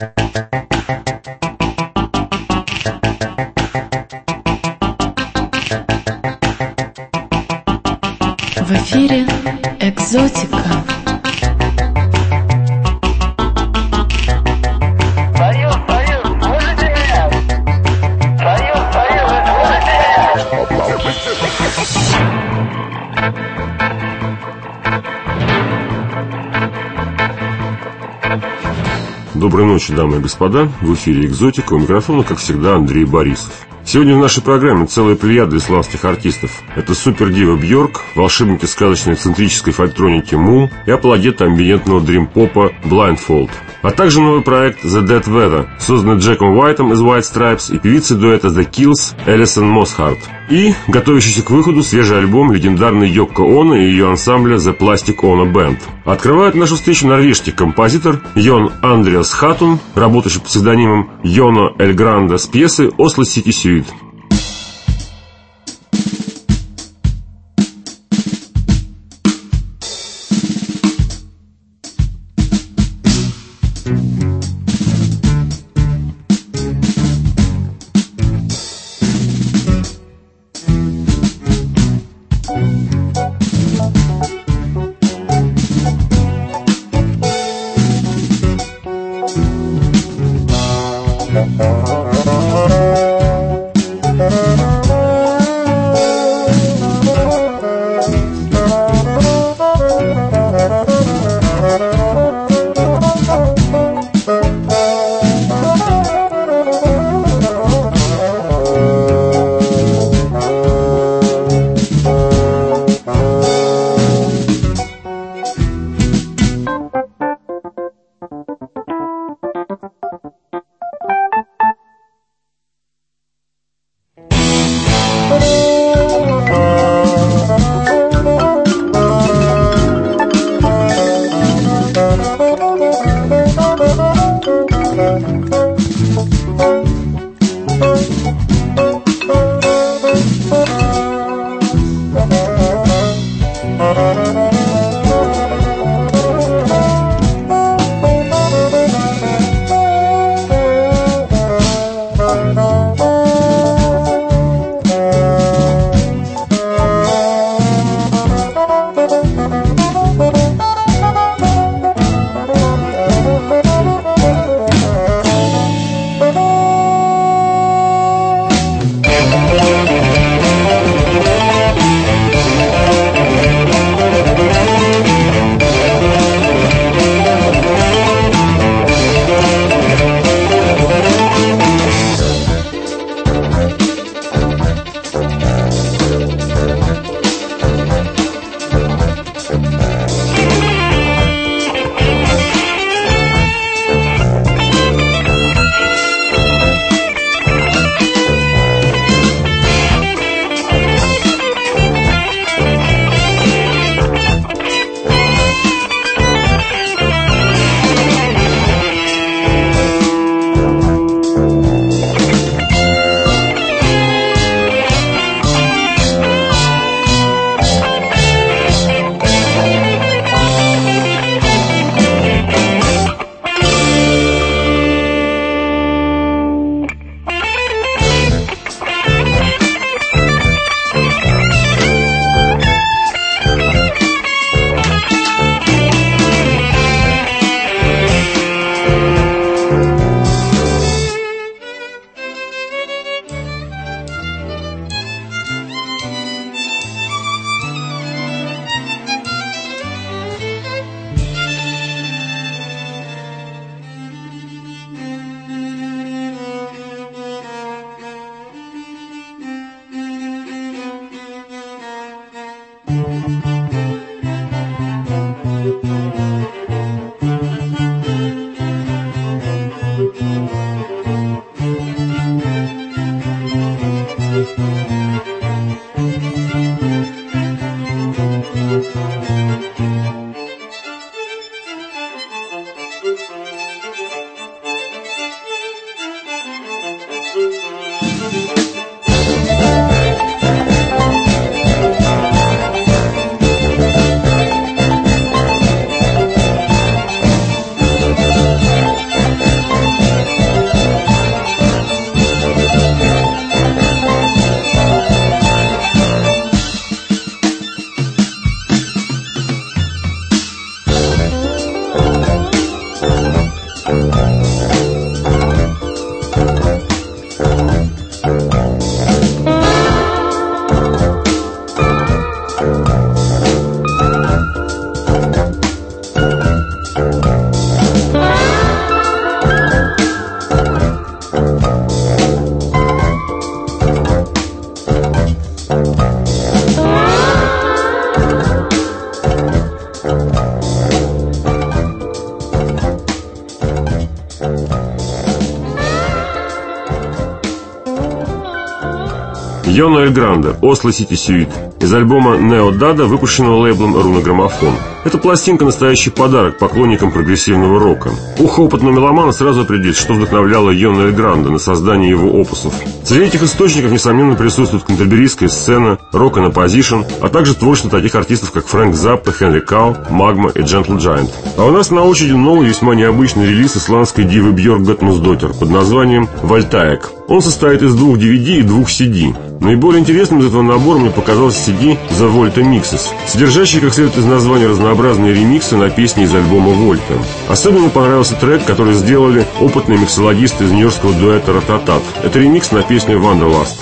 В эфире «Экзотика». Доброй ночи, дамы и господа. В эфире «Экзотика». У микрофона, как всегда, Андрей Борисов. Сегодня в нашей программе целая плеяда исландских артистов. Это супердива Бьорк, волшебники сказочной эксцентрической фольктроники Му и апологеты амбиентного дрим-попа Blindfold. А также новый проект The Dead Weather, созданный Джеком Уайтом из White Stripes и певицей дуэта The Kills Элисон Мосхарт. И готовящийся к выходу свежий альбом легендарной Йокко Оно и ее ансамбля The Plastic Ono Band. Открывает нашу встречу норвежский композитор Йон Андреас Хатун, работающий под псевдонимом Йоно Эль Гранде, с пьесой «Осло Сити Сюит». Йона Эль Гранде, Осло Сити Сюит, из альбома Нео Дада, выпущенного лейблом Руна Граммофон. Эта пластинка — настоящий подарок поклонникам прогрессивного рока. Ухо опытного меломана сразу определит, что вдохновляло Йона Эль Гранде на создание его опусов. Среди этих источников, несомненно, присутствует кантерберийская сцена, рок and оппозишн, а также творчество таких артистов, как Фрэнк Заппа, Хенри Кау, Магма и Gentle Giant. А у нас на очереди новый, весьма необычный релиз исландской дивы Бьорк Гатмусдоттир под названием «Вольтаек». Он состоит из 2 DVD и 2 CD. Наиболее интересным из этого набора мне показался CD The Volta Mixes, содержащий, как следует из названия, разнообразные ремиксы на песни из альбома Volta. Особенно понравился трек, который сделали опытные миксологисты из нью-йоркского дуэта Рататат. Это ремикс на песню Wanderlust.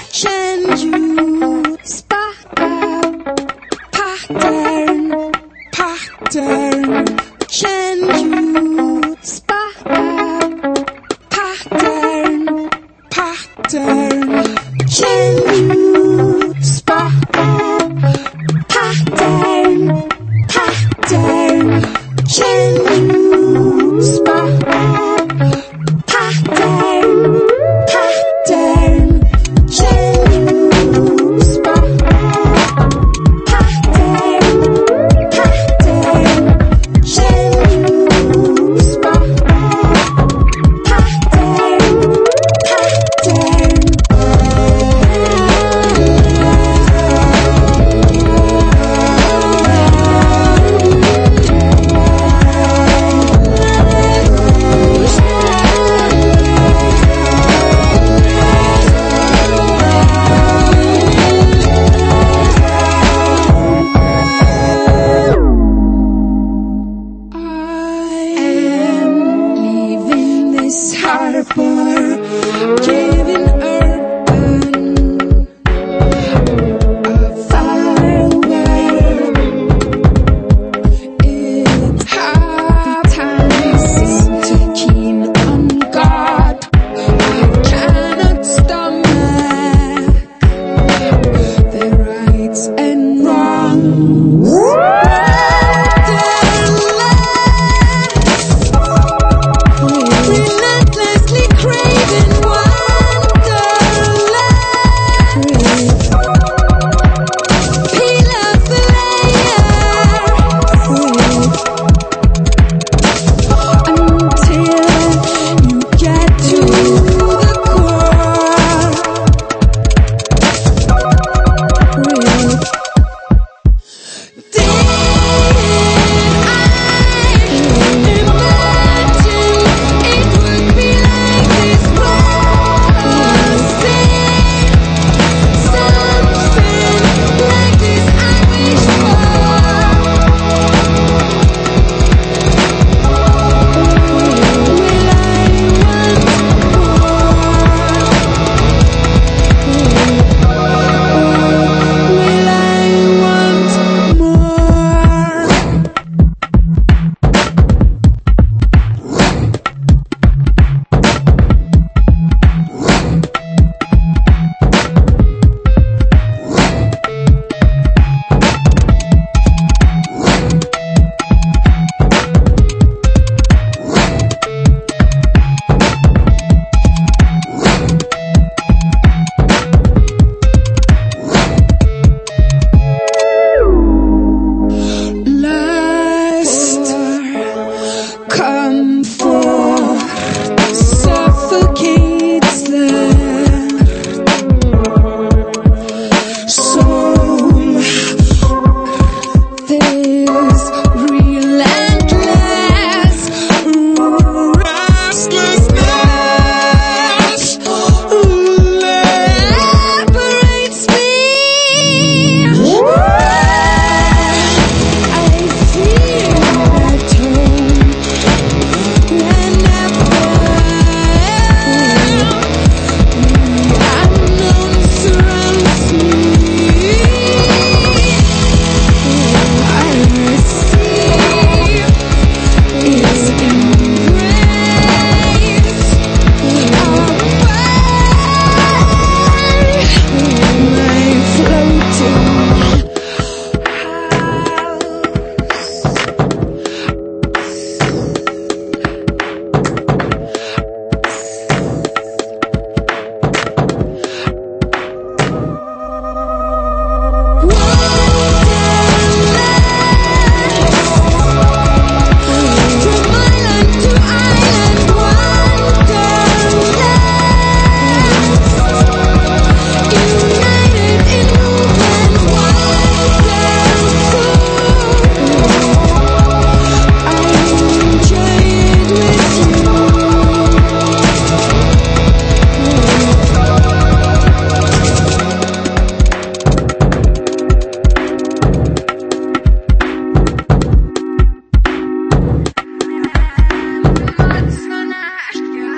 Relentlessly craving wine.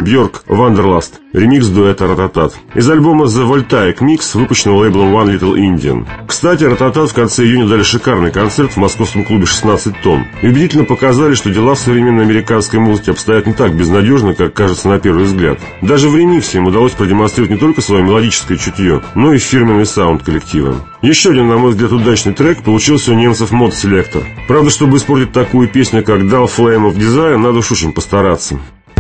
Björk Wanderlust, ремикс дуэта Рататат. Из альбома The Voltaic Mix, выпущенного лейблом One Little Indian. Кстати, Рататат в конце июня дали шикарный концерт в московском клубе 16 тонн. И убедительно показали, что дела в современной американской музыке обстоят не так безнадежно, как кажется на первый взгляд. Даже в ремиксе им удалось продемонстрировать не только свое мелодическое чутье, но и фирменный саунд коллектива. Еще один, на мой взгляд, удачный трек получился у немцев Mod Selector. Правда, чтобы испортить такую песню, как Dull Flame of Desire, надо уж очень постараться.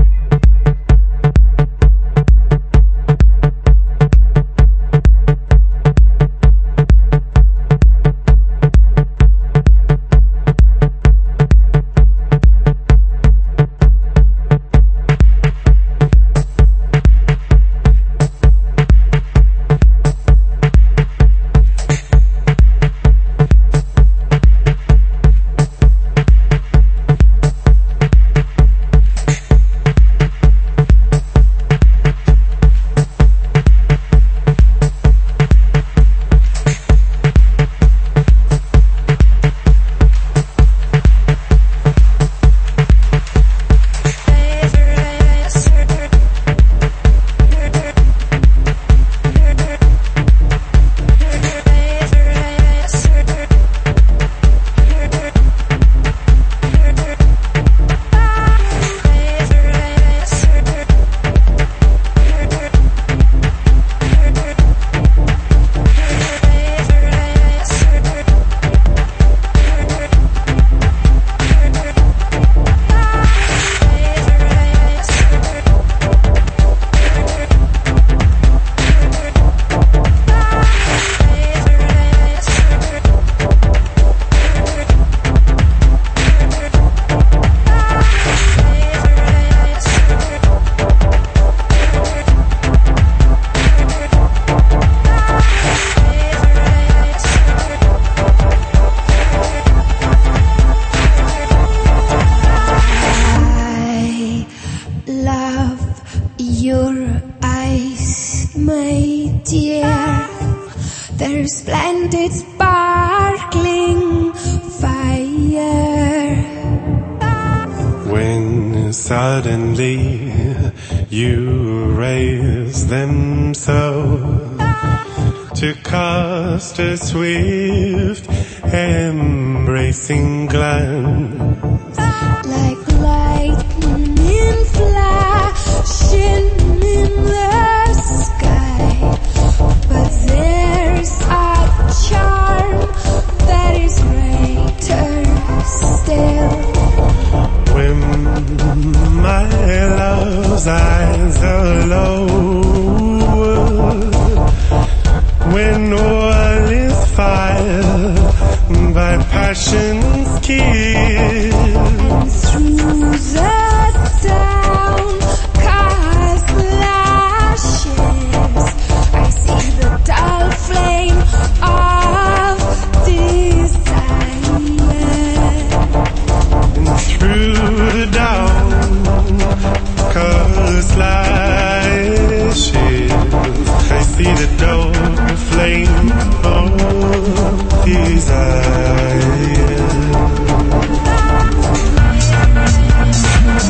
Splendid sparkling fire. When suddenly you raise them so to cast a swift embracing glance, like lightning flashing in the sky. But there's a charm that is greater still. When my love's eyes are lowered, when all is fire by passion's kiss, and through the town cast lashes, I see the dull flame of desire. and through the dawn color slashes, I see the dull flame of desire.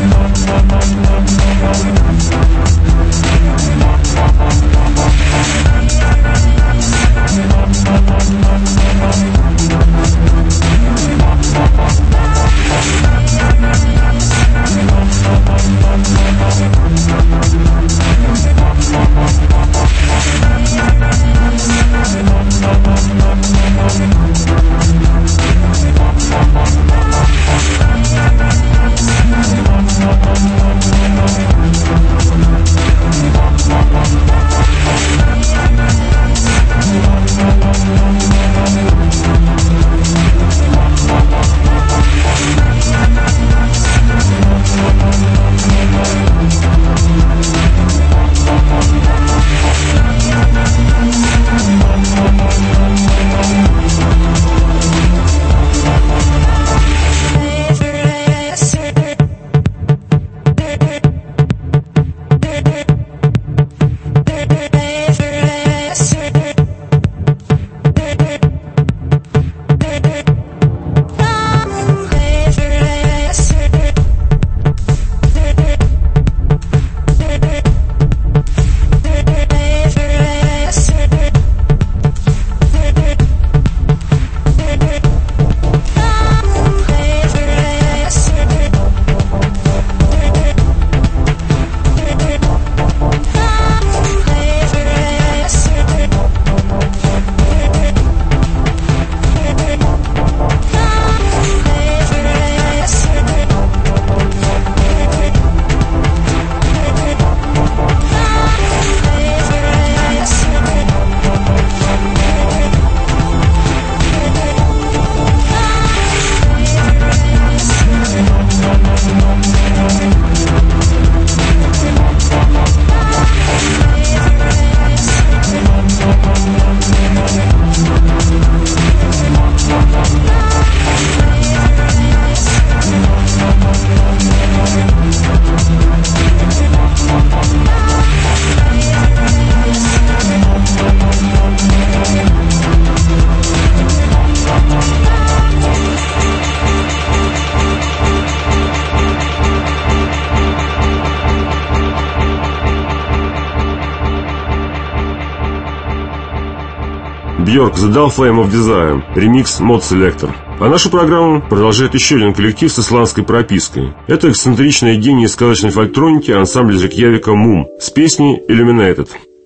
Björk The Dull Flame of Desire, ремикс Mod Selector. А нашу программу продолжает еще один коллектив с исландской пропиской. Это эксцентричные гении сказочной фольктроники ансамбль Рейкьявика Мум с песней Illuminated.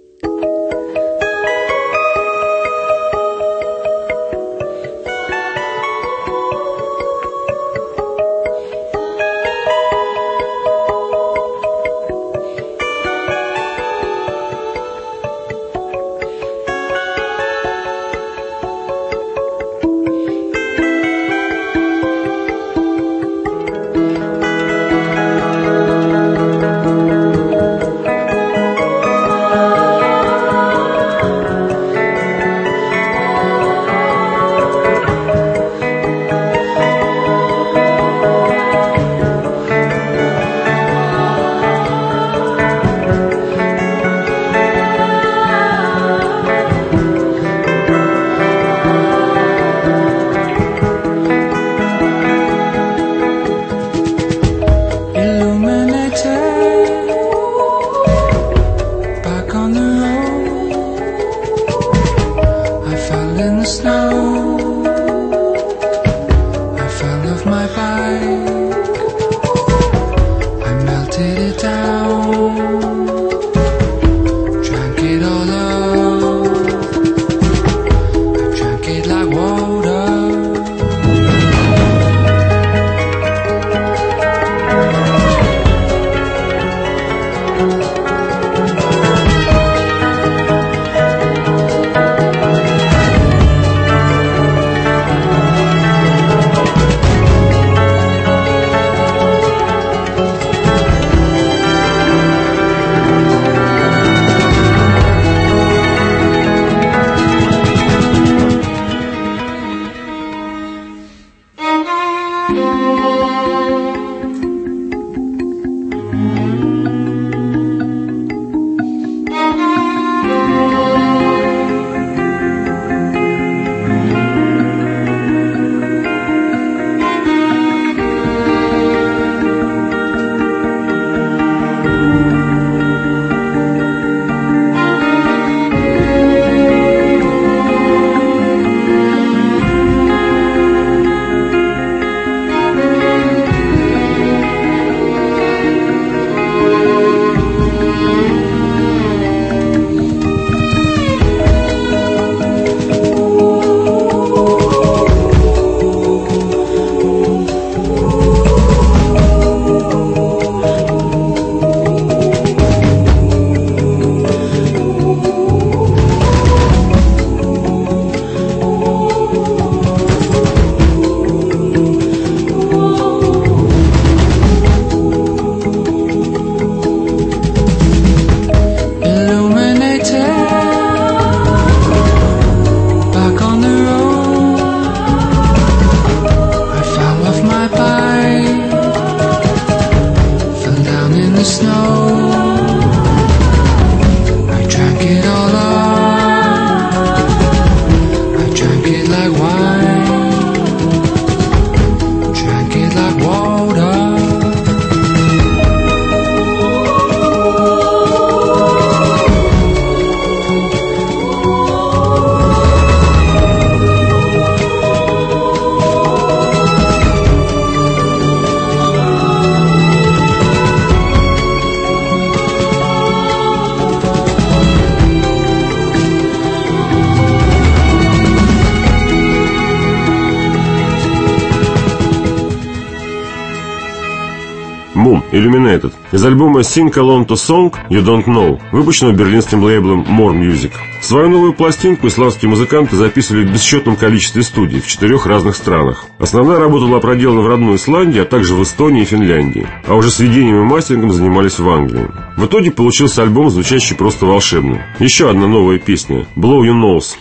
Illuminated из альбома Sing Along to Song You Don't Know, выпущенного берлинским лейблом More Music. Свою новую пластинку исландские музыканты записывали в бесчетном количестве студий в 4 разных странах. Основная работа была проделана в родной Исландии, а также в Эстонии и Финляндии. А уже сведением и мастерингом занимались в Англии. В итоге получился альбом, звучащий просто волшебно. Еще одна новая песня Blow Your Nose.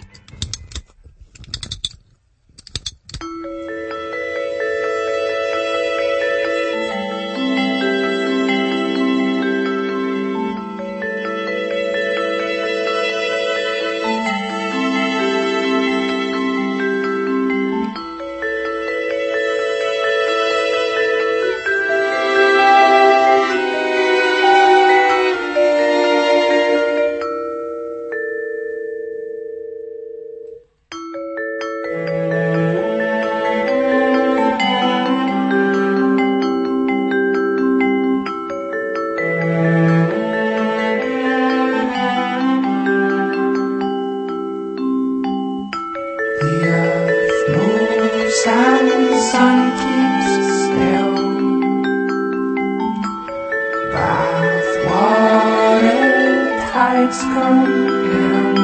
lights go dim.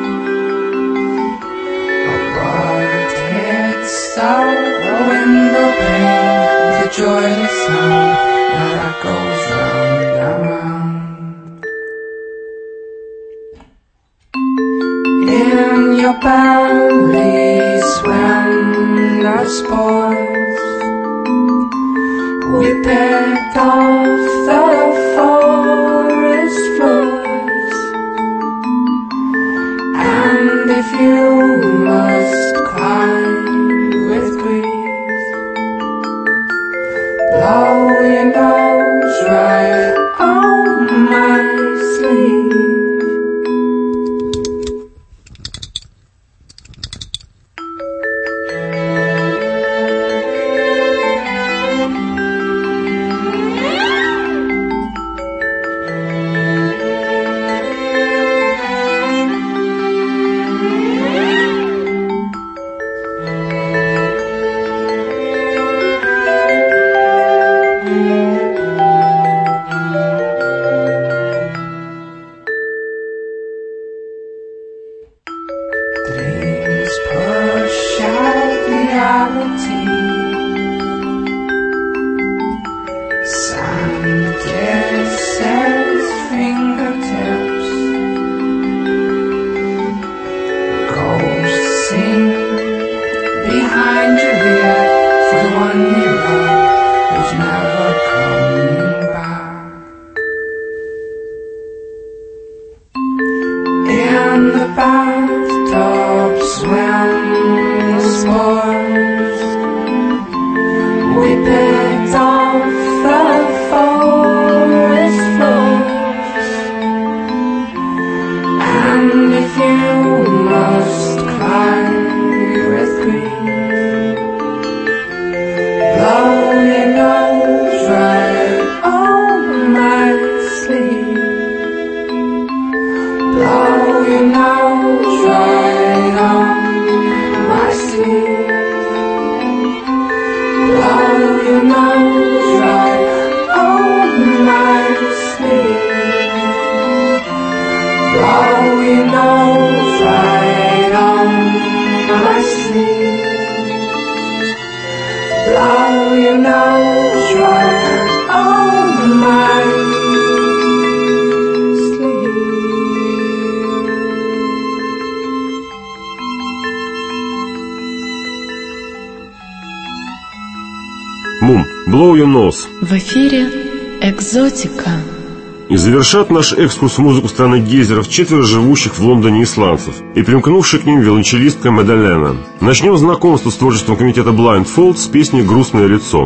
A bright head start the window pane, the joyless sound that goes round and round. In your belly swim the spores we picked off the forest floors. And if you must cry with grief, blow your nose right on my sleeve. Dreams push out reality. Sand kisses fingertips. Ghosts sing behind your ear for the one you love who's never coming back. In the bathtub swim the spores we picked off the forest floors. And if you must cry with grief, blow your nose right on my sleeve. Blow your nose right on my sleeve. Blow your nose right on my sleeve. Blow your nose right on my sleeve. Blow your nose right on my Мум, blow your nose. В эфире «Экзотика». И завершат наш экскурс в музыку страны гейзеров 4 живущих в Лондоне исландцев и примкнувшая к ним виолончелистка Медалена. Начнем знакомство с творчеством комитета Blindfold с песней «Грустное лицо».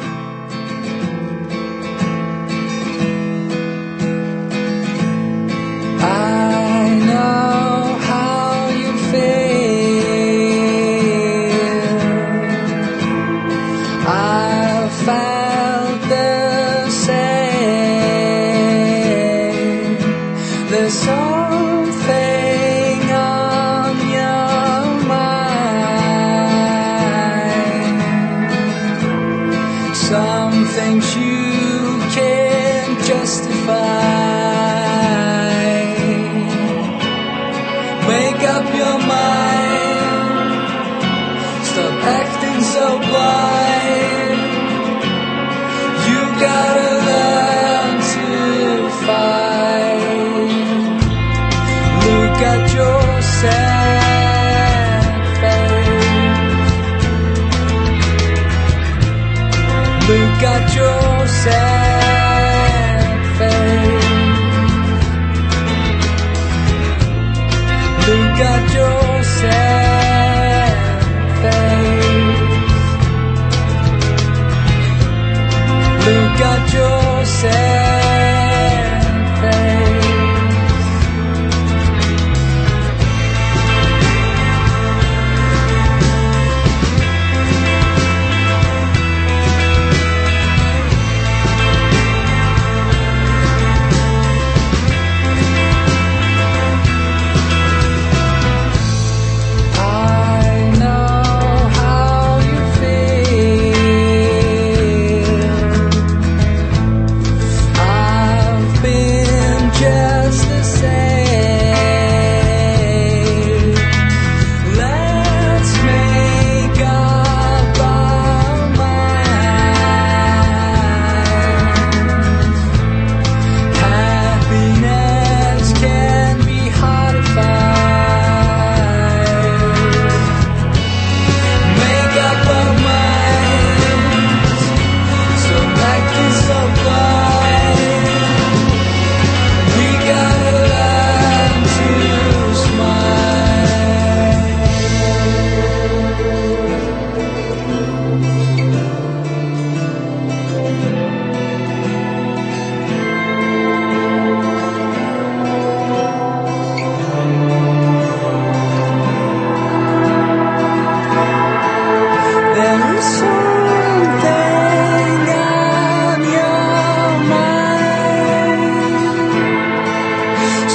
Look at your sad face. Look at your sad face. Look at your sad face.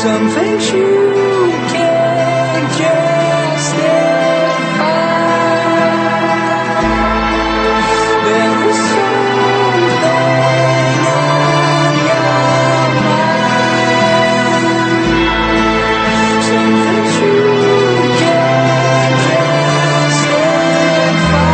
Some things you can't justify. There is something on your mind. Some things you can't justify.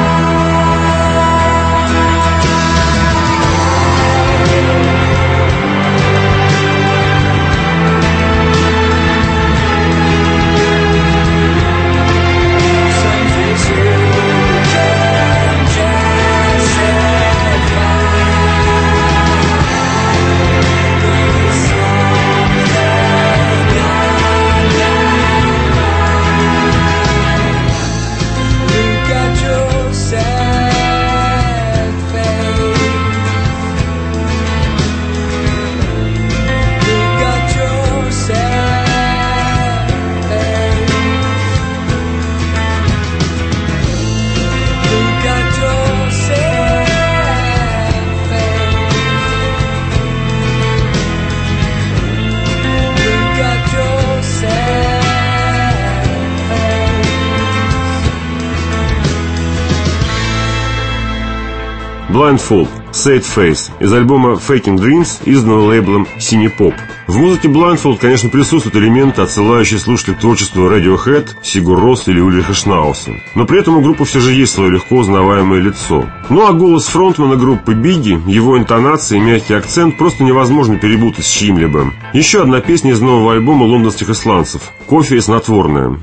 Blindfold, Sad Face из альбома Faking Dreams, изданного лейблом Cinepop. В музыке Blindfold, конечно, присутствуют элементы, отсылающие слушателей к творчеству Radiohead, Сигур Рос или Ульриха Шнауса. Но при этом у группы все же есть свое легко узнаваемое лицо. Ну а голос фронтмена группы Бигги, его интонации и мягкий акцент просто невозможно перепутать с чьим-либо. Еще одна песня из нового альбома лондонских исландцев «Кофе и снотворное».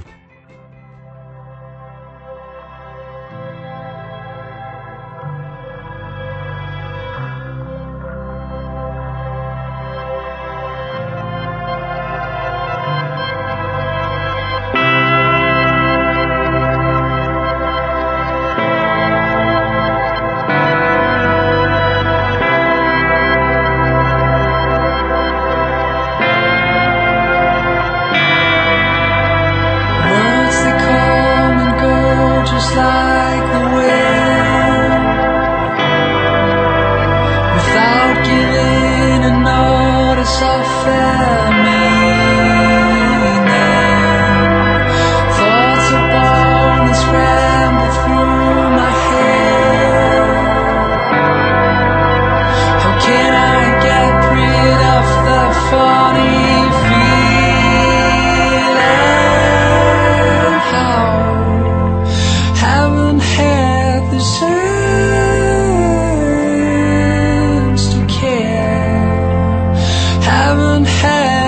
Like the wind, without giving a notice of their meaning. Thoughts are born and scramble through my head. How can I get rid of the funny feeling? How? Haven't had the sense to care. Haven't had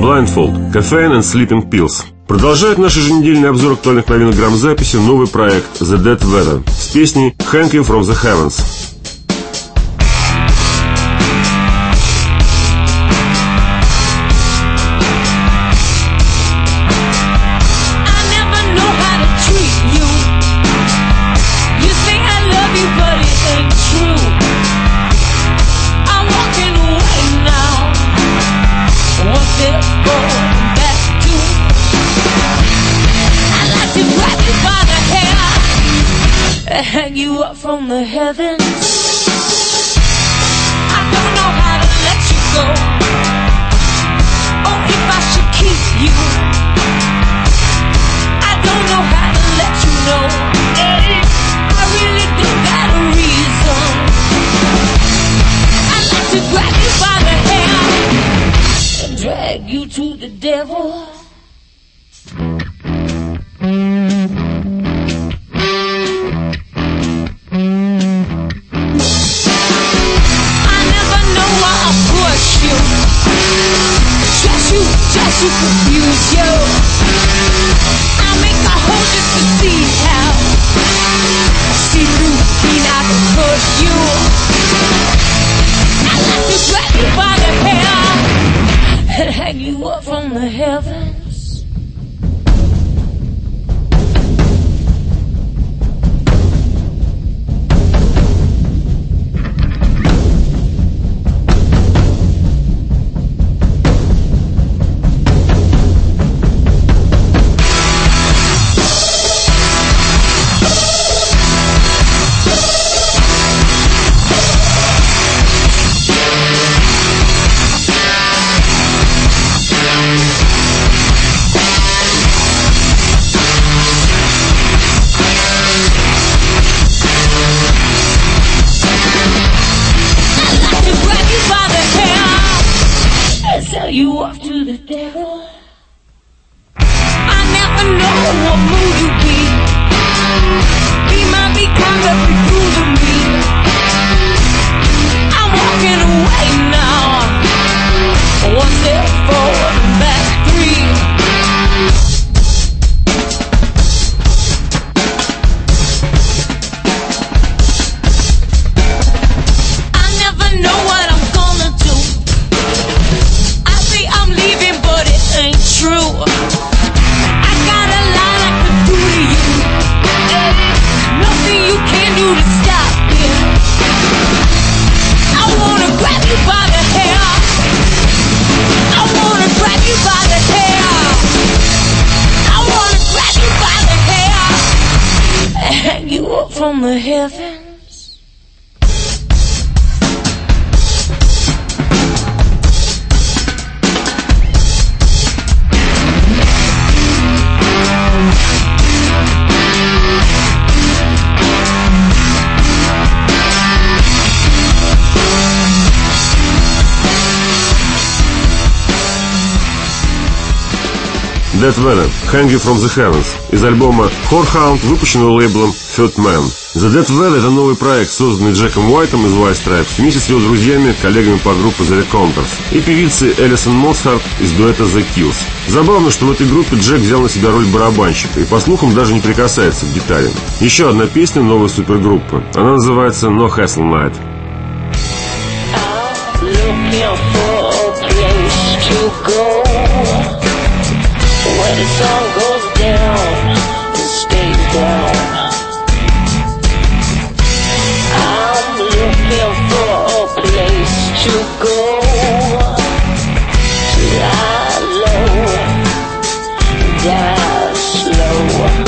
Blindfold, Caffeine and Sleeping Pills. Продолжает наш еженедельный обзор актуальных новинок грамзаписи новый проект The Dead Weather с песней Hang You From The Heavens. Hang you up from the heavens. I don't know how to let you go, or if I should keep you. I don't know how to let you know. I really don't got a reason. I'd like to grab you by the hair and drag you to the devil. Just to confuse you, I'll make a hole just to see how see through clean I can push you. I'd like to grab you by the hair and hang you up from the heavens. You off to the devil. I never know what mood you be. Be might be kind of rude to me. I'm walking away now. One step forward and back three. I never know what I'm gonna do. I'm leaving, but it ain't true. I got a lot I could do to you. Nothing you can do to stop me. I wanna grab you by the hair. I wanna grab you by the hair. I wanna grab you by the hair and hang you up from the heavens. Dead Weather, Hang You From The Heavens из альбома Whorehound, выпущенного лейблом Third Man. The Dead Weather — это новый проект, созданный Джеком Уайтом из White Stripes вместе с его друзьями, коллегами по группе The Reconters и певицей Элисон Мосхарт из дуэта The Kills. Забавно, что в этой группе Джек взял на себя роль барабанщика и, по слухам, даже не прикасается к гитаре. Еще одна песня новой супергруппы. Она называется No Hassle Night. When the sun goes down and stays down, I'm looking for a place to go to lie low, die slow.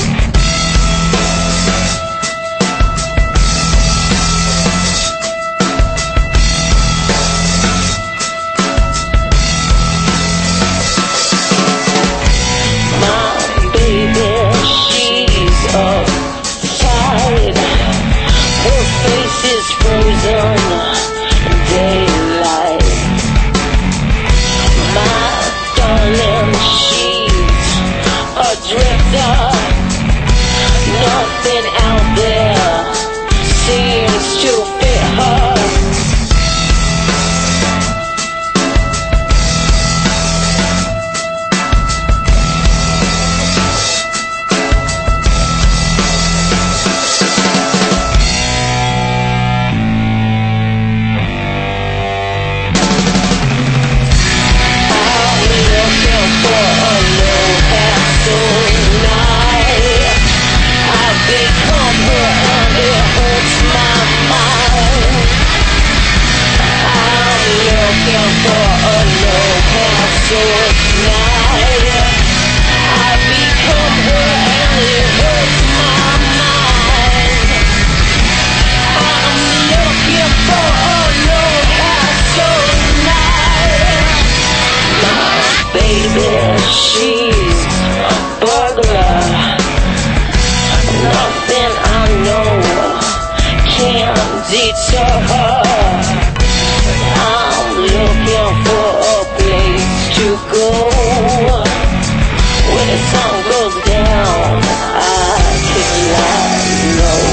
Nothing out there seems to fit her. weekends, it's so hard. I'm looking for a place to go. When the sun goes down, I can lie low.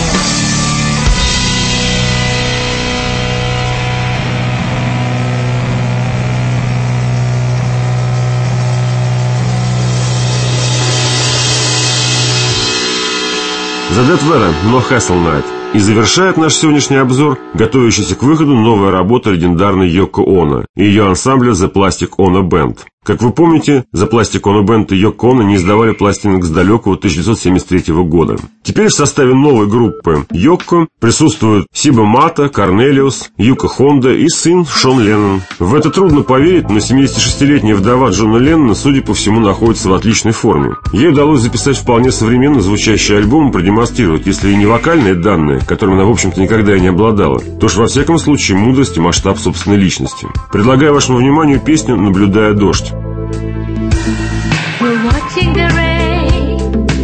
The Dead Weather, No Hassle Night. И завершает наш сегодняшний обзор готовящаяся к выходу новая работа легендарной Йоко Оно и ее ансамбля The Plastic Ono Band. Как вы помните, The Plastic Ono Band и Йоко Оно не издавали пластинок с далекого 1973 года. Теперь в составе новой группы Йоко присутствуют Сиба Мата, Корнелиус, Юка Хонда и сын Шон Леннон. В это трудно поверить, но 76-летняя вдова Джона Леннона, судя по всему, находится в отличной форме. Ей удалось записать вполне современно звучащий альбом и продемонстрировать, если и не вокальные данные, которыми она, в общем-то, никогда и не обладала, то уж во всяком случае мудрость и масштаб собственной личности. Предлагаю вашему вниманию песню «Наблюдая дождь». We're watching the rain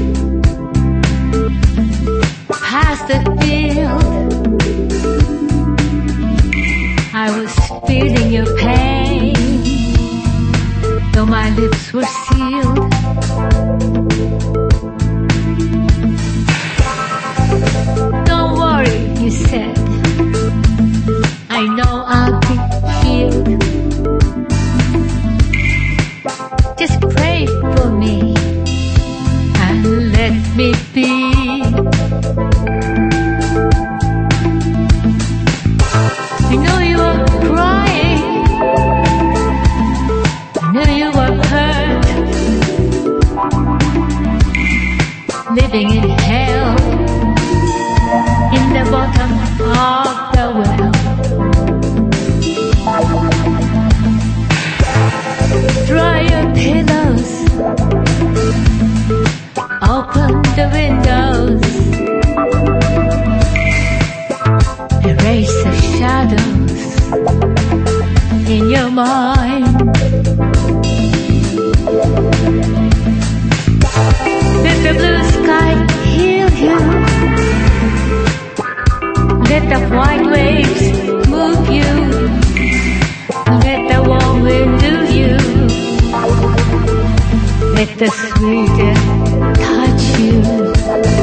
past the field. I was feeling your pain, though my lips were sealed. Don't worry, you said, I know I'll be healed. Just pray for me and let me be. I know you were crying, I know you were hurt, living in hell, in the bottom of the well. Dry your pillows, open the windows, erase the shadows in your mind. Let the blue sky heal you, let the white waves move you, let the warm wind do you, let the sweet air touch you.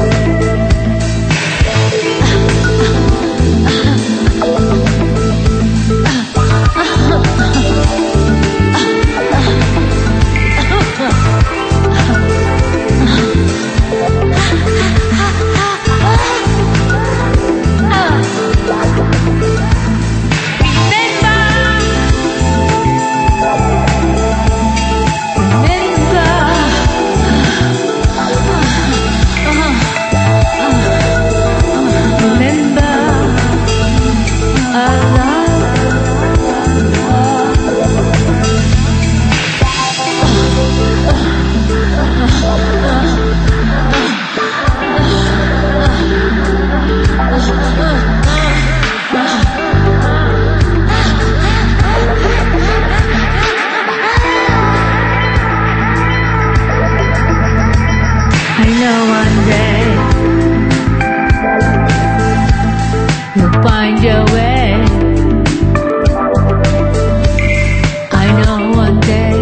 Find your way. I know one day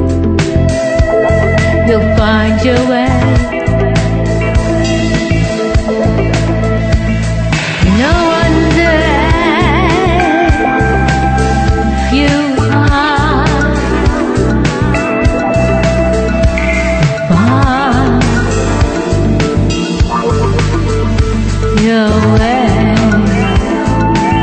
you'll find your way. I know one day you find your way.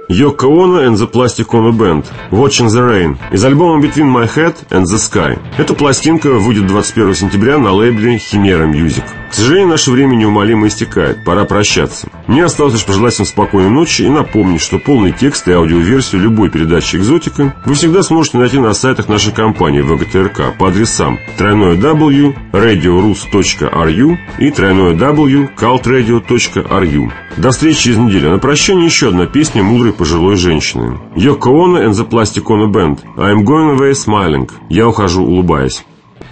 Yoko Ono and the Plastic Ono Band Watching the Rain из альбома Between My Head and the Sky. Эта пластинка выйдет 21 сентября на лейбле Chimera Music. К сожалению, наше время неумолимо истекает, пора прощаться. Мне осталось лишь пожелать всем спокойной ночи и напомнить, что полный текст и аудиоверсию любой передачи «Экзотика» вы всегда сможете найти на сайтах нашей компании ВГТРК по адресам www.radiorus.ru и www.cultradio.ru. До встречи через неделю. На прощание еще одна песня мудрой пожилой женщины. Yoko Ono and the Plastic Ono Band I'm going away smiling. Я ухожу, улыбаясь.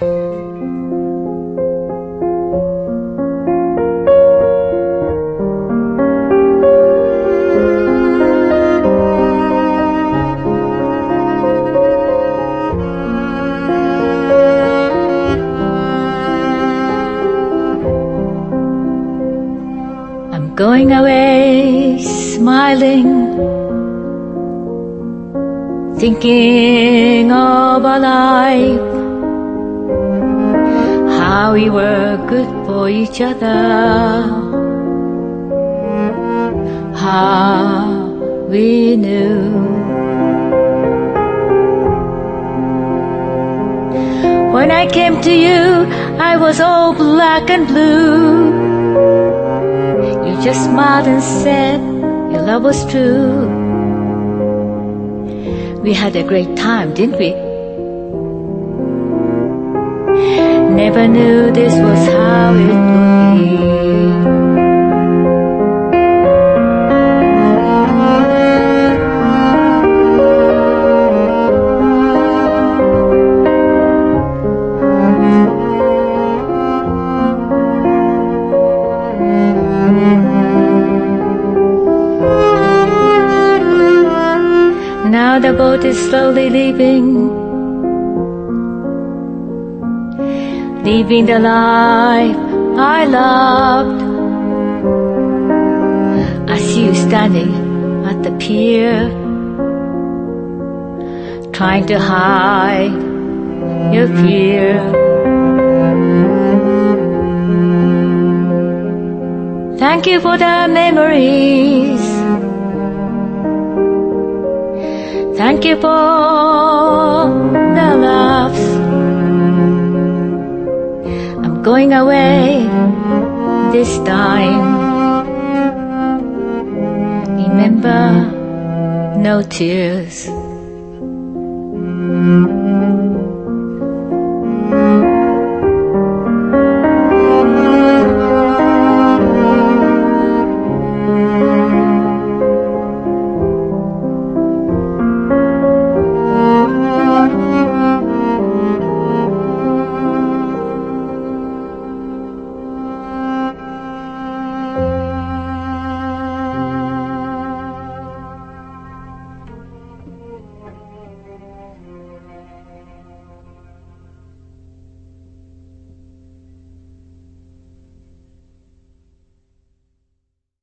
Going away, smiling, thinking of our life, how we were good for each other, how we knew. When I came to you, I was all black and blue. You just smiled and said your love was true. We had a great time, didn't we? Never knew this was how it would be. Now the boat is slowly leaving the life I loved. I see you standing at the pier, trying to hide your fear. Thank you for the memories. Thank you for the laughs. I'm going away this time. Remember, no tears.